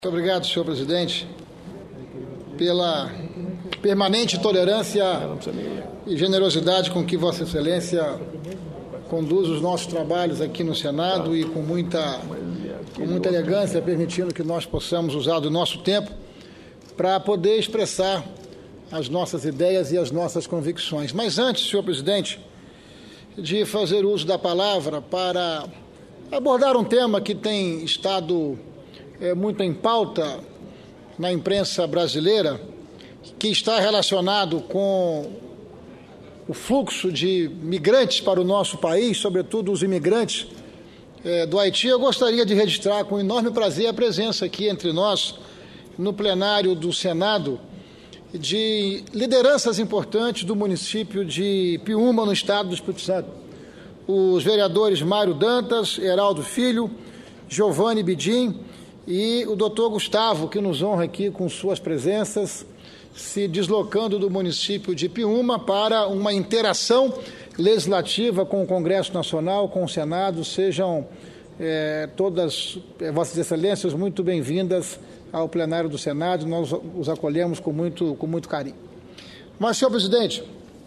Muito obrigado, senhor presidente, pela permanente tolerância e generosidade com que Vossa Excelência conduz os nossos trabalhos aqui no Senado e com muita elegância, permitindo que nós possamos usar do nosso tempo para poder expressar as nossas ideias e as nossas convicções. Mas antes, senhor presidente, de fazer uso da palavra para abordar um tema que tem estado muito em pauta na imprensa brasileira, que está relacionado com o fluxo de migrantes para o nosso país, sobretudo os imigrantes do Haiti, eu gostaria de registrar com enorme prazer a presença aqui entre nós, no plenário do Senado, de lideranças importantes do município de Piúma, no estado do Espírito Santo. Os vereadores Mário Dantas, Heraldo Filho, Giovanni Bidim e o doutor Gustavo, que nos honra aqui com suas presenças, se deslocando do município de Piúma para uma interação legislativa com o Congresso Nacional, com o Senado. Sejam todas Vossas Excelências muito bem-vindas ao plenário do Senado. Nós os acolhemos com muito carinho. Mas, senhor presidente,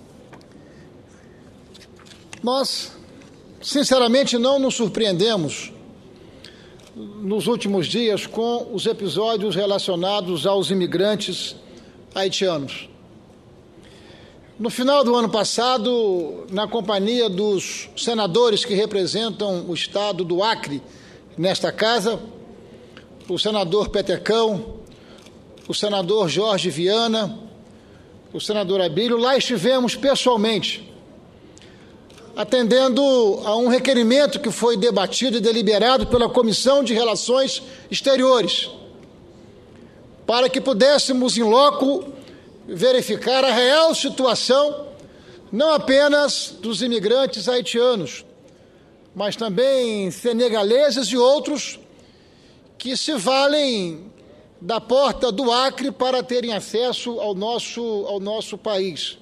nós, sinceramente, não nos surpreendemos nos últimos dias com os episódios relacionados aos imigrantes haitianos. No final do ano passado, na companhia dos senadores que representam o estado do Acre nesta casa, o senador Petecão, o senador Jorge Viana, o senador Abílio, lá estivemos pessoalmente, atendendo a um requerimento que foi debatido e deliberado pela Comissão de Relações Exteriores, para que pudéssemos, em loco, verificar a real situação, não apenas dos imigrantes haitianos, mas também senegaleses e outros que se valem da porta do Acre para terem acesso ao nosso país.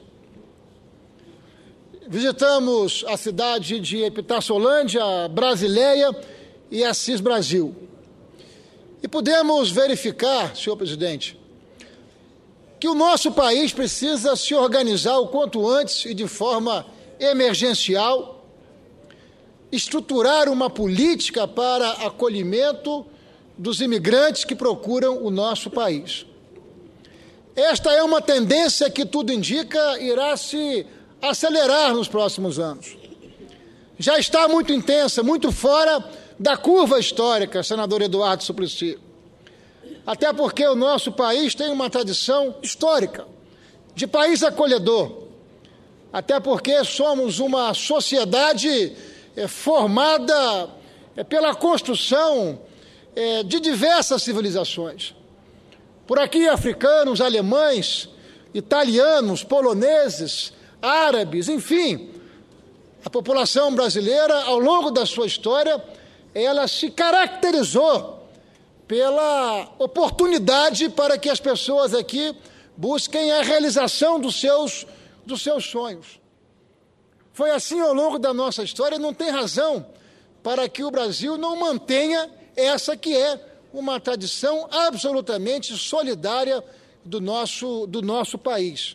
Visitamos a cidade de Epitassolândia, Brasileia e Assis Brasil. E pudemos verificar, senhor presidente, que o nosso país precisa se organizar o quanto antes e de forma emergencial, estruturar uma política para acolhimento dos imigrantes que procuram o nosso país. Esta é uma tendência que, tudo indica, irá se acelerar nos próximos anos. Já está muito intensa, muito fora da curva histórica, senador Eduardo Suplicy. Até porque o nosso país tem uma tradição histórica de país acolhedor. Até porque somos uma sociedade formada pela construção de diversas civilizações. Por aqui, africanos, alemães, italianos, poloneses, árabes, enfim, a população brasileira, ao longo da sua história, ela se caracterizou pela oportunidade para que as pessoas aqui busquem a realização dos seus sonhos. Foi assim ao longo da nossa história, não tem razão para que o Brasil não mantenha essa que é uma tradição absolutamente solidária do nosso país.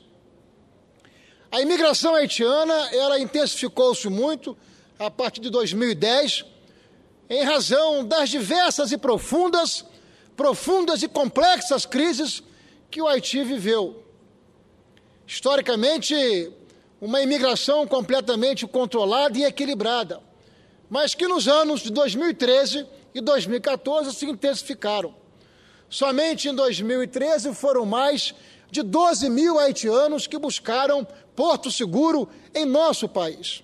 A imigração haitiana, ela intensificou-se muito a partir de 2010, em razão das diversas e profundas e complexas crises que o Haiti viveu. Historicamente, uma imigração completamente controlada e equilibrada, mas que nos anos de 2013 e 2014 se intensificaram. Somente em 2013 foram mais de 12 mil haitianos que buscaram porto seguro em nosso país.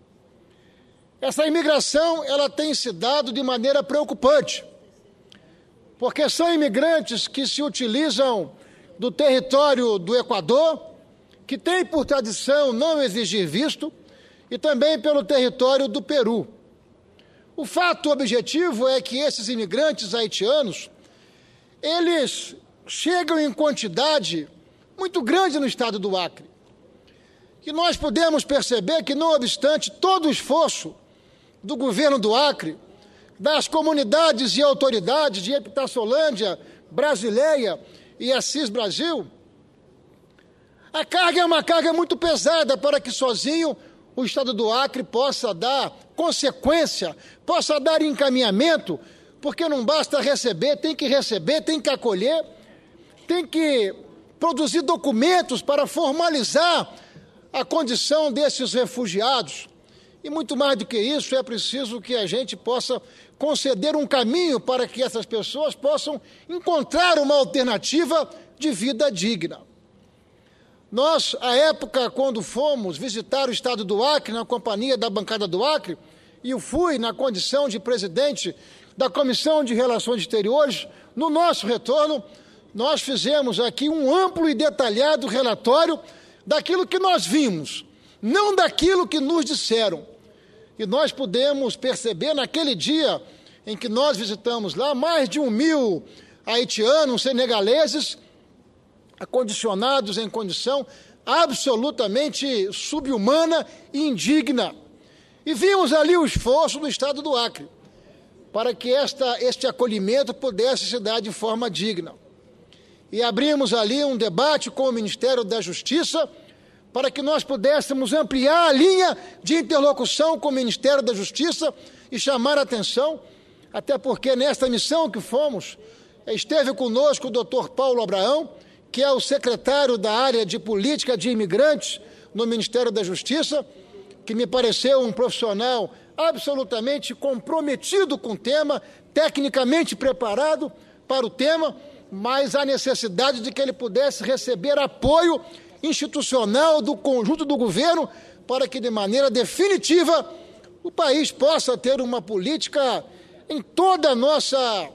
Essa imigração, ela tem se dado de maneira preocupante, porque são imigrantes que se utilizam do território do Equador, que tem por tradição não exigir visto, e também pelo território do Peru. O fato objetivo é que esses imigrantes haitianos, eles chegam em quantidade muito grande no estado do Acre. E nós podemos perceber que, não obstante todo o esforço do governo do Acre, das comunidades e autoridades de Epitassolândia, Brasileia e Assis Brasil, a carga é uma carga muito pesada para que sozinho o Estado do Acre possa dar consequência, possa dar encaminhamento, porque não basta receber, tem que acolher, tem que produzir documentos para formalizar a condição desses refugiados. E muito mais do que isso, é preciso que a gente possa conceder um caminho para que essas pessoas possam encontrar uma alternativa de vida digna. Nós, à época, quando fomos visitar o Estado do Acre, na companhia da bancada do Acre, e eu fui na condição de presidente da Comissão de Relações Exteriores, no nosso retorno, nós fizemos aqui um amplo e detalhado relatório daquilo que nós vimos, não daquilo que nos disseram. E nós pudemos perceber naquele dia em que nós visitamos lá mais de 1.000 haitianos, senegaleses, acondicionados em condição absolutamente subhumana e indigna. E vimos ali o esforço do Estado do Acre para que este acolhimento pudesse se dar de forma digna. E abrimos ali um debate com o Ministério da Justiça para que nós pudéssemos ampliar a linha de interlocução com o Ministério da Justiça e chamar a atenção, até porque nesta missão que fomos, esteve conosco o doutor Paulo Abraão, que é o secretário da área de política de imigrantes no Ministério da Justiça, que me pareceu um profissional absolutamente comprometido com o tema, tecnicamente preparado para o tema, mas a necessidade de que ele pudesse receber apoio institucional do conjunto do governo para que, de maneira definitiva, o país possa ter uma política em toda a nossa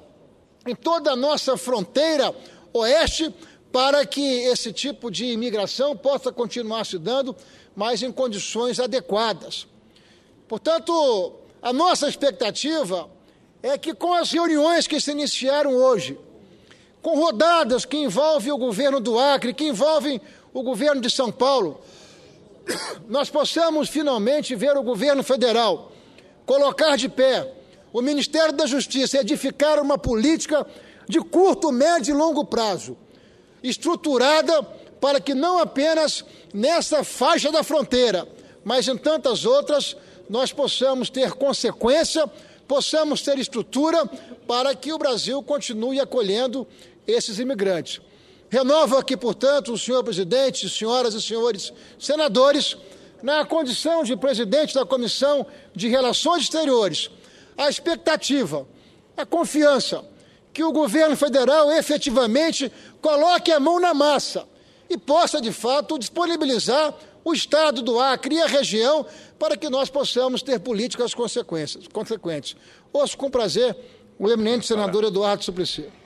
fronteira oeste, para que esse tipo de imigração possa continuar se dando, mas em condições adequadas. Portanto, a nossa expectativa é que com as reuniões que se iniciaram hoje, com rodadas que envolvem o governo do Acre, que envolvem o governo de São Paulo, nós possamos finalmente ver o governo federal colocar de pé o Ministério da Justiça, edificar uma política de curto, médio e longo prazo, estruturada para que não apenas nessa faixa da fronteira, mas em tantas outras, nós possamos ter consequência, possamos ter estrutura para que o Brasil continue acolhendo esses imigrantes. Renovo aqui, portanto, o senhor presidente, senhoras e senhores senadores, na condição de presidente da Comissão de Relações Exteriores, a expectativa, a confiança que o governo federal efetivamente coloque a mão na massa e possa, de fato, disponibilizar o Estado do Acre e a região para que nós possamos ter políticas consequentes. Ouço com prazer o eminente senador Eduardo Suplicy.